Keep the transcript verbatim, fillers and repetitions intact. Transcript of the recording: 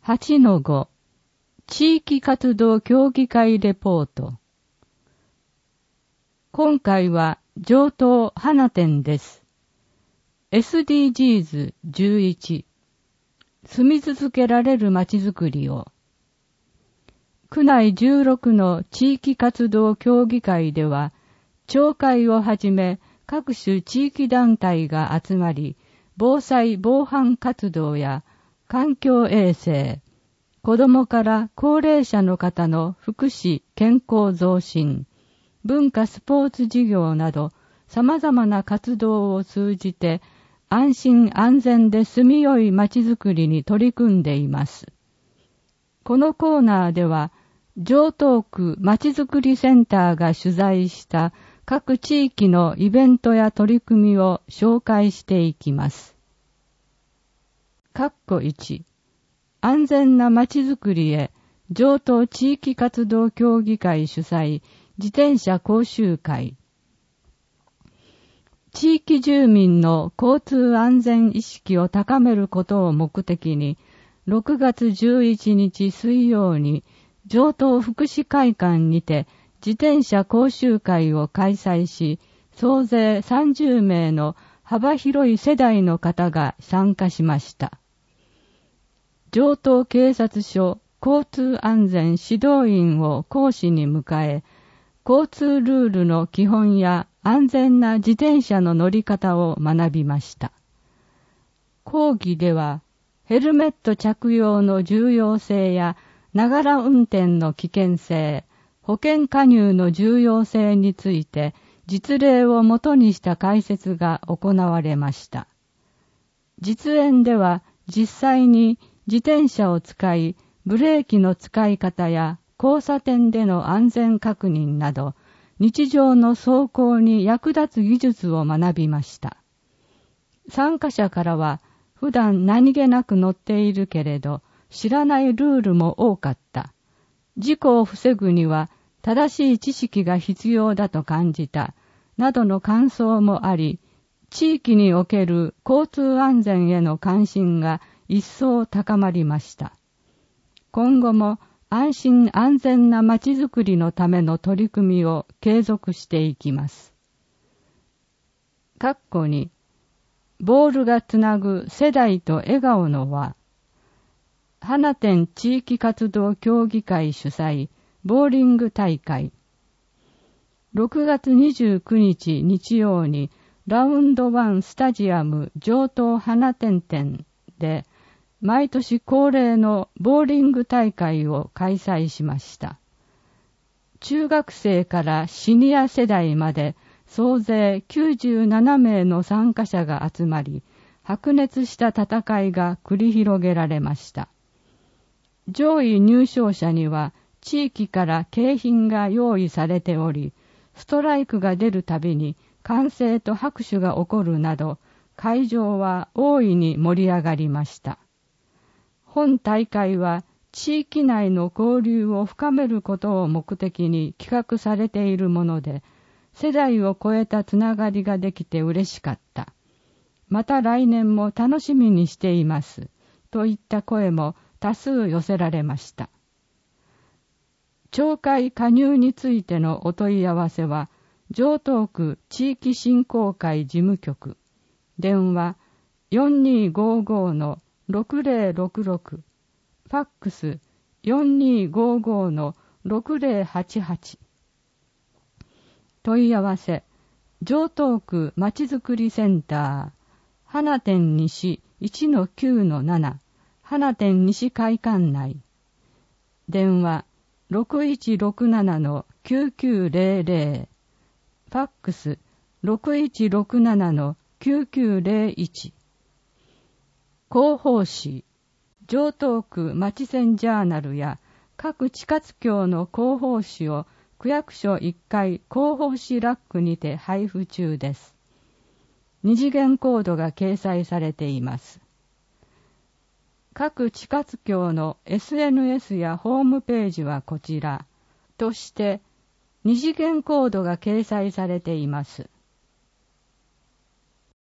はちのご 地域活動協議会レポート。今回は上東花店です。エスディージーズじゅういち 住み続けられるまちづくりを。区内じゅうろくの地域活動協議会では、町会をはじめ各種地域団体が集まり、防災防犯活動や環境衛生、子どもから高齢者の方の福祉・健康増進、文化スポーツ事業など様々な活動を通じて安心安全で住みよいまちづくりに取り組んでいます。このコーナーでは、城東区まちづくりセンターが取材した各地域のイベントや取り組みを紹介していきます。括弧いち、安全なまちづくりへ、城東地域活動協議会主催、自転車講習会。地域住民の交通安全意識を高めることを目的に、ろくがつじゅういちにち水曜に、城東福祉会館にて自転車講習会を開催し、総勢さんじゅうめいの幅広い世代の方が参加しました。城東警察署交通安全指導員を講師に迎え、交通ルールの基本や安全な自転車の乗り方を学びました。講義では、ヘルメット着用の重要性やながら運転の危険性、保険加入の重要性について実例をもとにした解説が行われました。実演では実際に自転車を使い、ブレーキの使い方や交差点での安全確認など、日常の走行に役立つ技術を学びました。参加者からは、普段何気なく乗っているけれど、知らないルールも多かった。事故を防ぐには正しい知識が必要だと感じた。などの感想もあり、地域における交通安全への関心が一層高まりました。今後も安心安全なまちづくりのための取り組みを継続していきます。括弧に、ボールがつなぐ世代と笑顔の輪。花店地域活動協議会主催ボーリング大会。ろくがつにじゅうくにち日曜にラウンドワンスタジアム城東花店店で毎年恒例のボーリング大会を開催しました。中学生からシニア世代まで総勢きゅうじゅうななめいの参加者が集まり、白熱した戦いが繰り広げられました。上位入賞者には地域から景品が用意されており、ストライクが出るたびに歓声と拍手が起こるなど、会場は大いに盛り上がりました。本大会は地域内の交流を深めることを目的に企画されているもので、世代を超えたつながりができて嬉しかった。また来年も楽しみにしています。といった声も多数寄せられました。町会加入についてのお問い合わせは、城東区地域振興会事務局、電話 よんにーごーごーのろくぜろろくろく、ファックス よんにーごーごーのろくぜろはちはち。問い合わせ、城東区まちづくりセンター、花店西 いちのきゅうのなな、花店西会館内。電話ろくいちろくななのきゅうきゅうぜろぜろ、ファックスろくいちろくななのきゅうきゅうぜろいち。広報誌、城東区町線ジャーナルや各地活協の広報誌を区役所いっかい広報誌ラックにて配布中です。二次元コードが掲載されています。各地活協の エスエヌエス やホームページはこちらとして二次元コードが掲載されています。